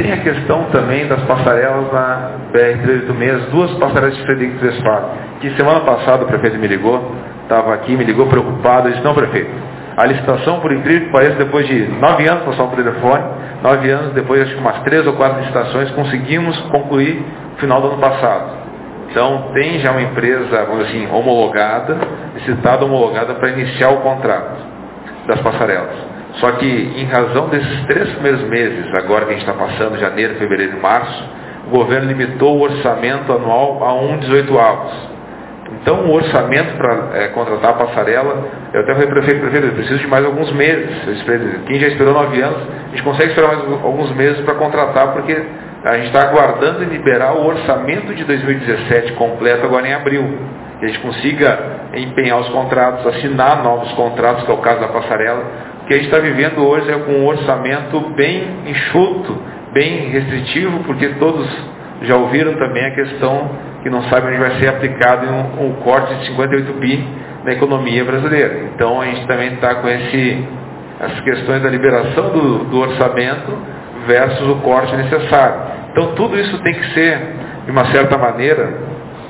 Tem a questão também das passarelas na BR-386, duas passarelas de Frederico Westphalen, que semana passada o prefeito me ligou, estava aqui, me ligou preocupado, eu disse, não, prefeito, a licitação, por incrível que pareça, depois de 9 anos passar por telefone, 9 anos depois, acho que umas 3 ou 4 licitações, conseguimos concluir no final do ano passado. Então, tem já uma empresa, vamos dizer assim, homologada, licitada homologada para iniciar o contrato das passarelas. Só que, em razão desses 3 primeiros meses, agora que a gente está passando, janeiro, fevereiro e março, o governo limitou o orçamento anual a 1/18. Então, o orçamento para contratar a passarela, eu até falei para o prefeito, eu preciso de mais alguns meses. Quem já esperou 9 anos, a gente consegue esperar mais alguns meses para contratar, porque a gente está aguardando liberar o orçamento de 2017 completo agora em abril. Que a gente consiga empenhar os contratos, assinar novos contratos, que é o caso da passarela. O que a gente está vivendo hoje é com um orçamento bem enxuto, bem restritivo, porque todos já ouviram também a questão que não sabem onde vai ser aplicado um corte de 58 bi na economia brasileira. Então a gente também está com essas questões da liberação do orçamento versus o corte necessário. Então tudo isso tem que ser, de uma certa maneira,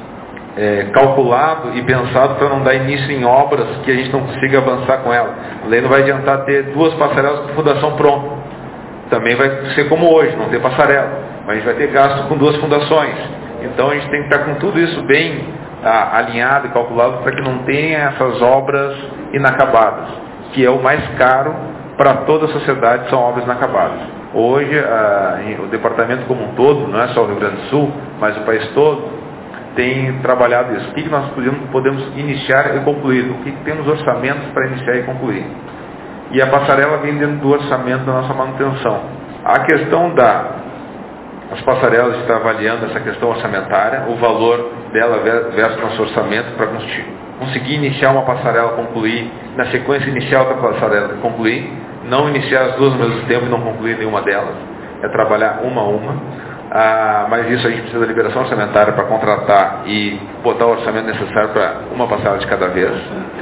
calculado e pensado para não dar início em obras que a gente não consiga avançar com ela. Daí não vai adiantar ter 2 passarelas com fundação pronta. Também vai ser como hoje, não ter passarela. Mas a gente vai ter gasto com 2 fundações. Então a gente tem que estar com tudo isso bem alinhado e calculado para que não tenha essas obras inacabadas, que é o mais caro para toda a sociedade, são obras inacabadas. Hoje o departamento como um todo, não é só o Rio Grande do Sul, mas o país todo, tem trabalhado isso. O que nós podemos iniciar e concluir? O que temos orçamentos para iniciar e concluir? E a passarela vem dentro do orçamento da nossa manutenção. A questão as passarelas, está avaliando essa questão orçamentária, o valor dela versus nosso orçamento para conseguir iniciar uma passarela, concluir, na sequência inicial da passarela, concluir, não iniciar as 2 ao mesmo tempo e não concluir nenhuma delas, é trabalhar uma a uma. Mas isso a gente precisa da liberação orçamentária para contratar e botar o orçamento necessário para uma passarela de cada vez.